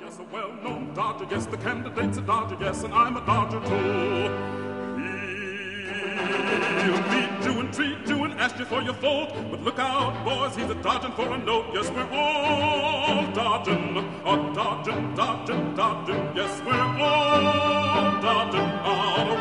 Yes, a well-known Dodger, yes, the candidate's a Dodger, yes, and I'm a Dodger too. He'll meet you and treat you and ask you for your vote, but look out, boys, he's a dodging for a note. Yes, we're all dodging, a dodging, dodging, dodging. Yes, we're all dodging out